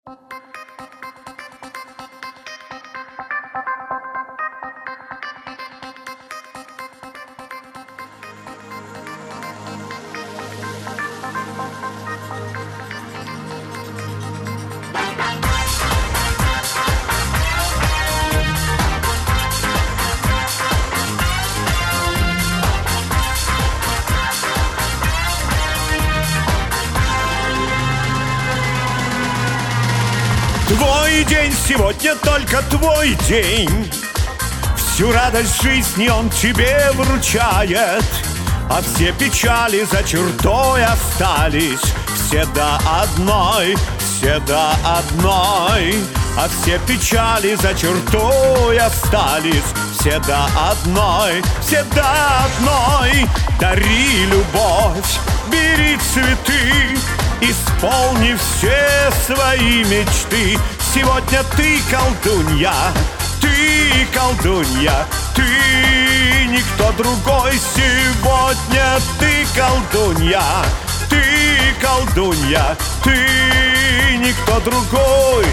Твой день сегодня только твой день. Всю радость жизни он тебе вручает, а все печали за чертой остались. Все до одной, все до одной. А все печали за чертой остались. Все до одной, все до одной. Дари любовь, бери цветы, исполни все свои мечты. Сегодня ты колдунья, ты колдунья, ты никто другой. Сегодня ты колдунья, ты колдунья, ты никто другой.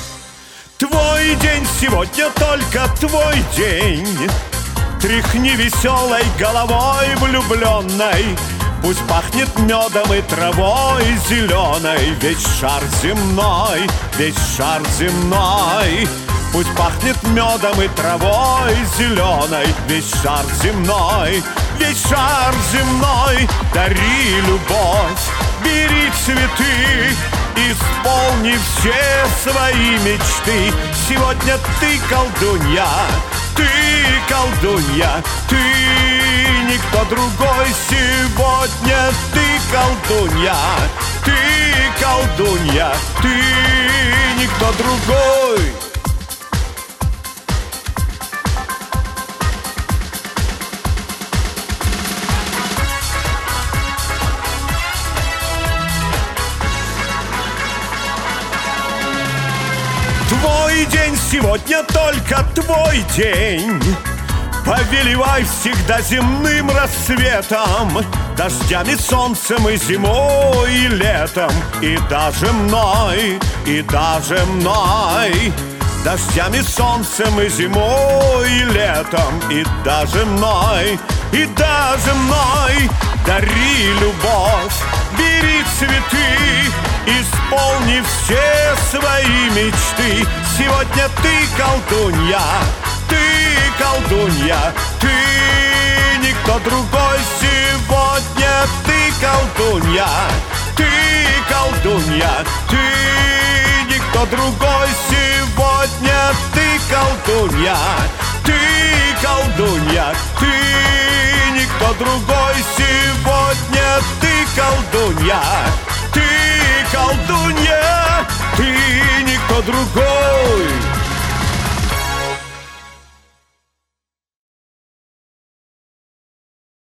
Твой день сегодня только твой день. Тряхни веселой головой влюбленной. Пусть пахнет медом и травой зеленой. Весь шар земной, весь шар земной. Пусть пахнет медом и травой зеленой. Весь шар земной, весь шар земной. Дари любовь, бери цветы, исполни все свои мечты. Сегодня ты колдунья, ты колдунья, ты никто другой. Сегодня ты колдунья, ты колдунья, ты никто другой. Твой день сегодня только твой день. Повелевай всегда земным рассветом, дождями, солнцем и зимой, и летом. И даже мной, и даже мной. Дождями, солнцем и зимой, и летом. И даже мной, и даже мной. Дари любовь, бери цветы, исполни все свои мечты. Сегодня ты колдунья, ты колдунья, ты никто другой. Сегодня ты колдунья, ты колдунья, ты никто другой. Сегодня ты колдунья, ты колдунья, ты никто другой. Сегодня ты колдунья,